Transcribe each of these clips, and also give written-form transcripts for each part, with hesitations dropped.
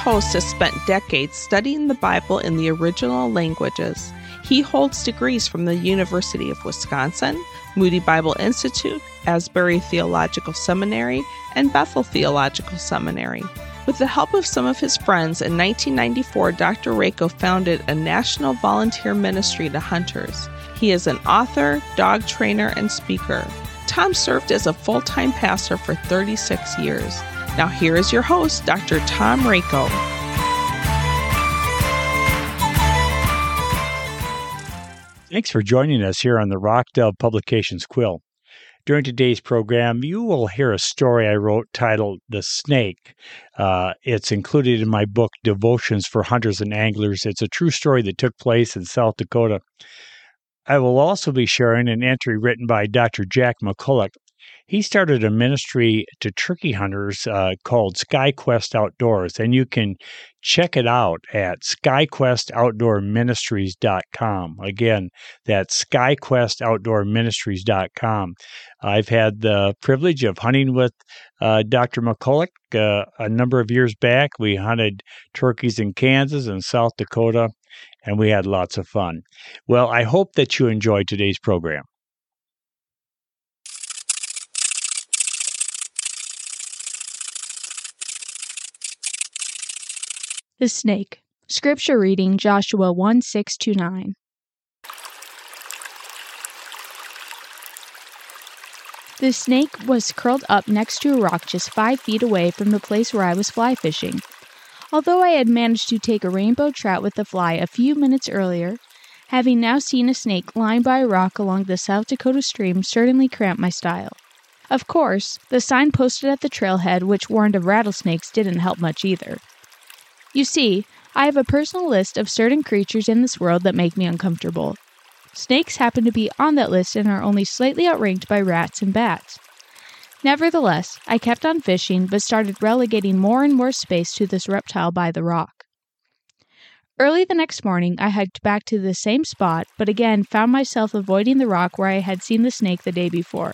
host has spent decades studying the Bible in the original languages. He holds degrees from the University of Wisconsin, Moody Bible Institute, Asbury Theological Seminary, and Bethel Theological Seminary. With the help of some of his friends, in 1994, Dr. Rako founded a national volunteer ministry to hunters. He is an author, dog trainer, and speaker. Tom served as a full-time pastor for 36 years. Now here is your host, Dr. Tom Rako. Thanks for joining us here on the Rock Dove Publications Quill. During today's program, you will hear a story I wrote titled The Snake. It's included in my book, Devotions for Hunters and Anglers. It's a true story that took place in South Dakota. I will also be sharing an entry written by Dr. Jack McCulloch. He started a ministry to turkey hunters called SkyQuest Outdoors, and you can check it out at SkyQuestOutdoorMinistries.com. Again, that's SkyQuestOutdoorMinistries.com. I've had the privilege of hunting with Dr. McCulloch a number of years back. We hunted turkeys in Kansas and South Dakota, and we had lots of fun. Well, I hope that you enjoyed today's program. The Snake. Scripture reading, Joshua 1:6-9. The snake was curled up next to a rock just 5 feet away from the place where I was fly fishing. Although I had managed to take a rainbow trout with the fly a few minutes earlier, having now seen a snake lying by a rock along the South Dakota stream certainly cramped my style. Of course, the sign posted at the trailhead which warned of rattlesnakes didn't help much either. You see, I have a personal list of certain creatures in this world that make me uncomfortable. Snakes happen to be on that list and are only slightly outranked by rats and bats. Nevertheless, I kept on fishing, but started relegating more and more space to this reptile by the rock. Early the next morning, I hiked back to the same spot, but again found myself avoiding the rock where I had seen the snake the day before.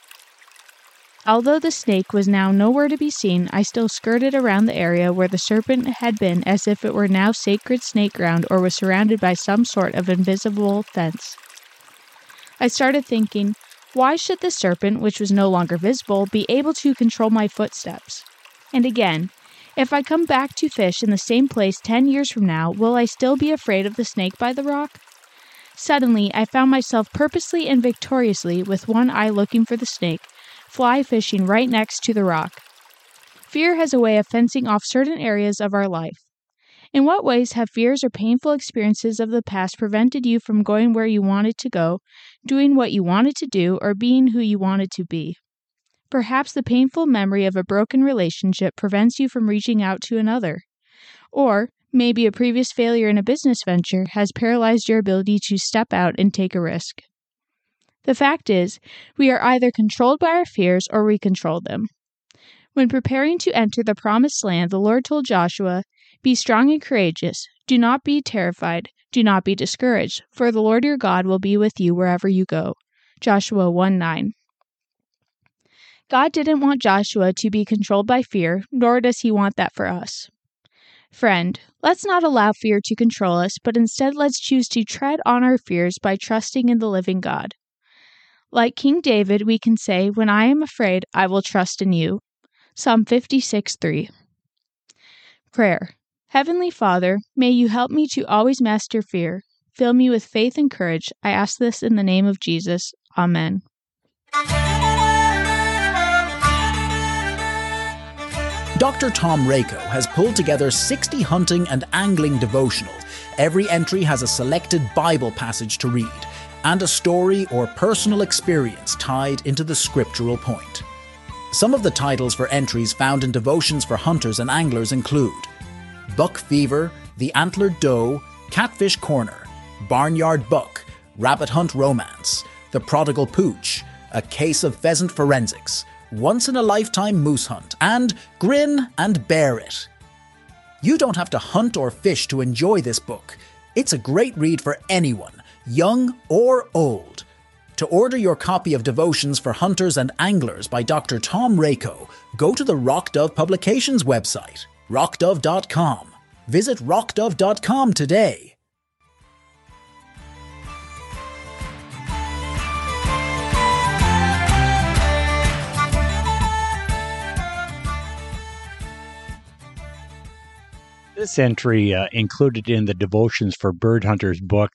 Although the snake was now nowhere to be seen, I still skirted around the area where the serpent had been as if it were now sacred snake ground or was surrounded by some sort of invisible fence. I started thinking, why should the serpent, which was no longer visible, be able to control my footsteps? And again, if I come back to fish in the same place 10 years from now, will I still be afraid of the snake by the rock? Suddenly, I found myself purposely and victoriously, with one eye looking for the snake, fly fishing right next to the rock. Fear has a way of fencing off certain areas of our life. In what ways have fears or painful experiences of the past prevented you from going where you wanted to go, doing what you wanted to do, or being who you wanted to be? Perhaps the painful memory of a broken relationship prevents you from reaching out to another. Or maybe a previous failure in a business venture has paralyzed your ability to step out and take a risk. The fact is, we are either controlled by our fears or we control them. When preparing to enter the promised land, the Lord told Joshua, "Be strong and courageous. Do not be terrified. Do not be discouraged, for the Lord your God will be with you wherever you go." Joshua 1:9. God didn't want Joshua to be controlled by fear, nor does he want that for us. Friend, let's not allow fear to control us, but instead let's choose to tread on our fears by trusting in the living God. Like King David, we can say, "When I am afraid, I will trust in you." Psalm 56:3. Prayer. Heavenly Father, may you help me to always master fear. Fill me with faith and courage. I ask this in the name of Jesus. Amen. Dr. Tom Rako has pulled together 60 hunting and angling devotionals. Every entry has a selected Bible passage to read, and a story or personal experience tied into the scriptural point. Some of the titles for entries found in Devotions for Hunters and Anglers include Buck Fever, The Antlered Doe, Catfish Corner, Barnyard Buck, Rabbit Hunt Romance, The Prodigal Pooch, A Case of Pheasant Forensics, Once in a Lifetime Moose Hunt, and Grin and Bear It. You don't have to hunt or fish to enjoy this book. It's a great read for anyone, young or old. To order your copy of Devotions for Hunters and Anglers by Dr. Tom Rako, go to the Rock Dove Publications website. rockdove.com. Visit rockdove.com today. This entry, included in the Devotions for Bird Hunters book,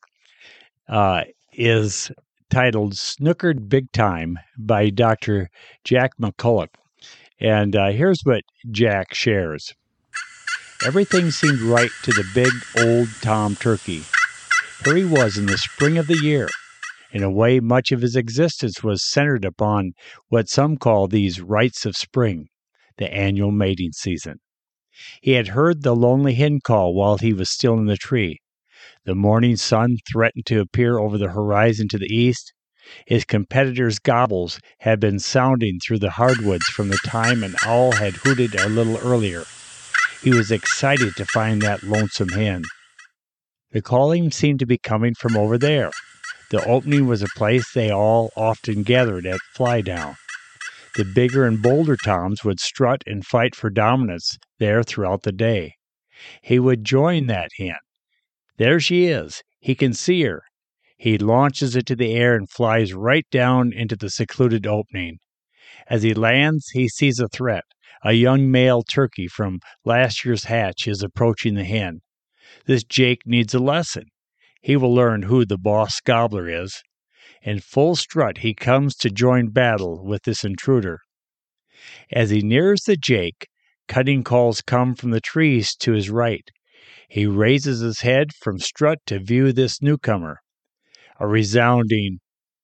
is titled Snookered Big Time by Dr. Jack McCulloch. And here's what Jack shares. Everything seemed right to the big old Tom Turkey. Here he was in the spring of the year. In a way, much of his existence was centered upon what some call these rites of spring, the annual mating season. He had heard the lonely hen call while he was still in the tree. The morning sun threatened to appear over the horizon to the east. His competitor's gobbles had been sounding through the hardwoods from the time an owl had hooted a little earlier. He was excited to find that lonesome hen. The calling seemed to be coming from over there. The opening was a place they all often gathered at fly down. The bigger and bolder toms would strut and fight for dominance there throughout the day. He would join that hen. There she is. He can see her. He launches it to the air and flies right down into the secluded opening. As he lands, he sees a threat. A young male turkey from last year's hatch is approaching the hen. This Jake needs a lesson. He will learn who the boss gobbler is. In full strut, he comes to join battle with this intruder. As he nears the Jake, cutting calls come from the trees to his right. He raises his head from strut to view this newcomer. A resounding,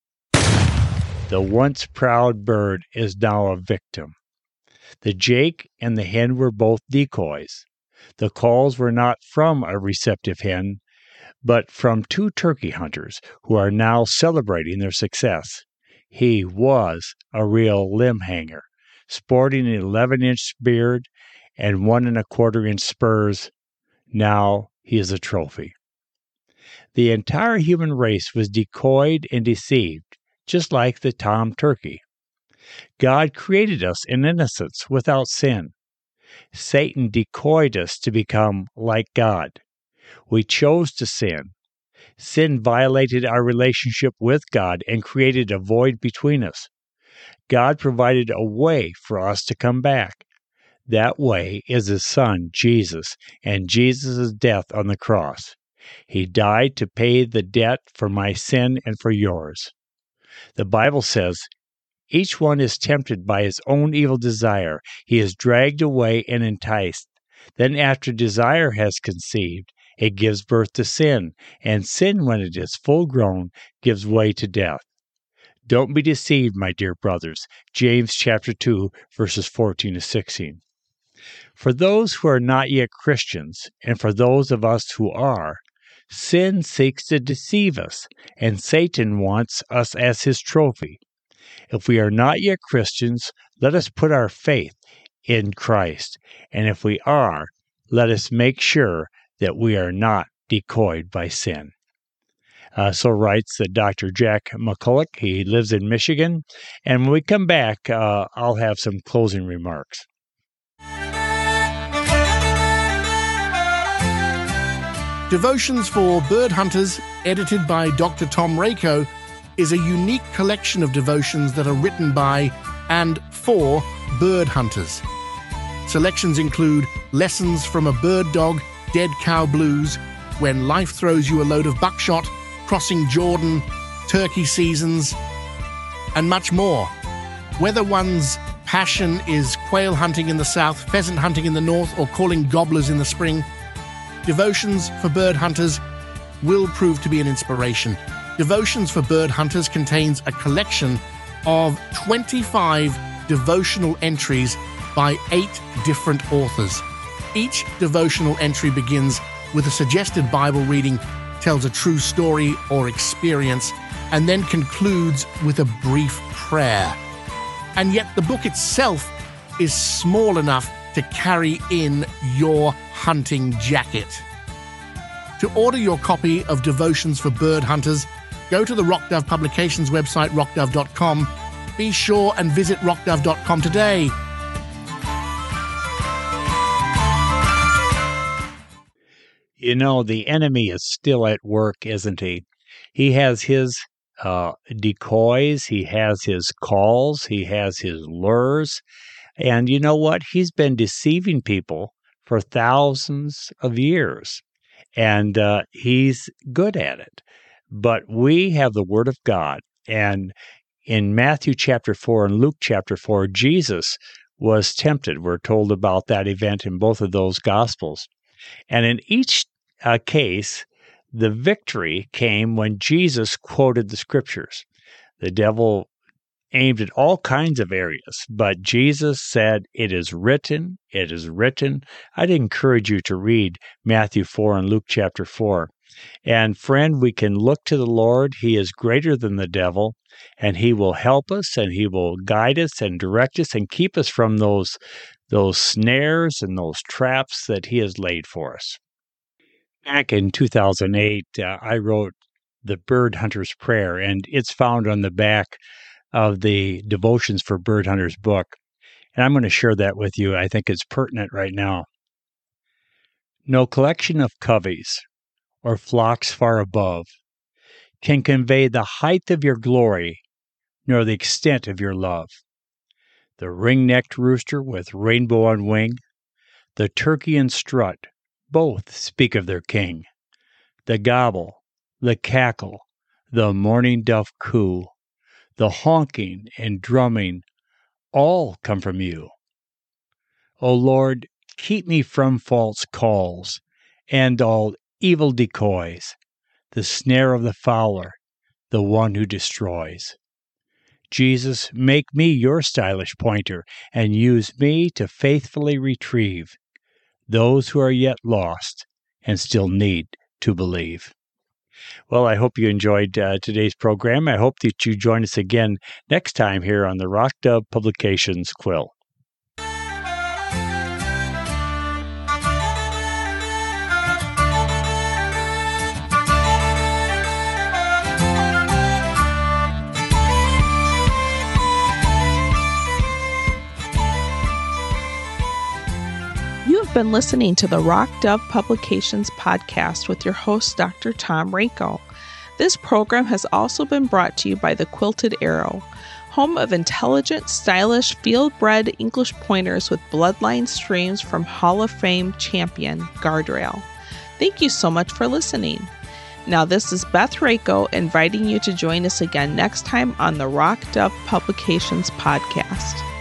the once proud bird is now a victim. The Jake and the hen were both decoys. The calls were not from a receptive hen, but from two turkey hunters who are now celebrating their success. He was a real limb hanger, sporting an 11-inch beard and 1¼ spurs. Now he is a trophy. The entire human race was decoyed and deceived, just like the tom turkey. God created us in innocence without sin. Satan decoyed us to become like God. We chose to sin. Sin violated our relationship with God and created a void between us. God provided a way for us to come back. That way is His Son, Jesus, and Jesus' death on the cross. He died to pay the debt for my sin and for yours. The Bible says, each one is tempted by his own evil desire. He is dragged away and enticed. Then after desire has conceived, it gives birth to sin, and sin, when it is full grown, gives way to death. Don't be deceived, my dear brothers. James chapter 2, verses 14 to 16. For those who are not yet Christians, and for those of us who are, sin seeks to deceive us, and Satan wants us as his trophy. If we are not yet Christians, let us put our faith in Christ, and if we are, let us make sure that we are not decoyed by sin. So writes Dr. Jack McCulloch. He lives in Michigan. And when we come back, I'll have some closing remarks. Devotions for Bird Hunters, edited by Dr. Tom Rako, is a unique collection of devotions that are written by and for bird hunters. Selections include Lessons from a Bird Dog, Dead Cow Blues, When Life Throws You a Load of Buckshot, Crossing Jordan, Turkey Seasons, and much more. Whether one's passion is quail hunting in the south, pheasant hunting in the north, or calling gobblers in the spring, Devotions for Bird Hunters will prove to be an inspiration. Devotions for Bird Hunters contains a collection of 25 devotional entries by 8 different authors. Each devotional entry begins with a suggested Bible reading, tells a true story or experience, and then concludes with a brief prayer. And yet the book itself is small enough to carry in your hunting jacket. To order your copy of Devotions for Bird Hunters, go to the Rock Dove Publications website, rockdove.com. Be sure and visit rockdove.com today. You know, the enemy is still at work, isn't he? He has his decoys, he has his calls, he has his lures. And you know what? He's been deceiving people for thousands of years, and he's good at it. But we have the Word of God, and in Matthew chapter 4 and Luke chapter 4, Jesus was tempted. We're told about that event in both of those Gospels. And in each case, the victory came when Jesus quoted the Scriptures. The devil aimed at all kinds of areas, but Jesus said, "It is written, it is written." I'd encourage you to read Matthew 4 and Luke chapter 4. And friend, we can look to the Lord. He is greater than the devil, and he will help us, and he will guide us and direct us and keep us from those snares and those traps that he has laid for us. Back in 2008, I wrote the Bird Hunter's Prayer, and it's found on the back of the Devotions for Bird Hunters book. And I'm going to share that with you. I think it's pertinent right now. No collection of coveys or flocks far above can convey the height of your glory, nor the extent of your love. The ring-necked rooster with rainbow on wing, the turkey and strut, both speak of their king. The gobble, the cackle, the mourning dove coo, the honking and drumming, all come from you. O Lord, keep me from false calls and all evil decoys, the snare of the fowler, the one who destroys. Jesus, make me your stylish pointer and use me to faithfully retrieve those who are yet lost and still need to believe. Well, I hope you enjoyed today's program. I hope that you join us again next time here on the Rock Dove Publications Quill. Been listening to the Rock Dove Publications podcast with your host, Dr. Tom Rako. This program has also been brought to you by the Quilted Arrow, home of intelligent, stylish, field-bred English pointers with bloodline streams from Hall of Fame champion Guardrail. Thank you so much for listening. Now, this is Beth Rako inviting you to join us again next time on the Rock Dove Publications podcast.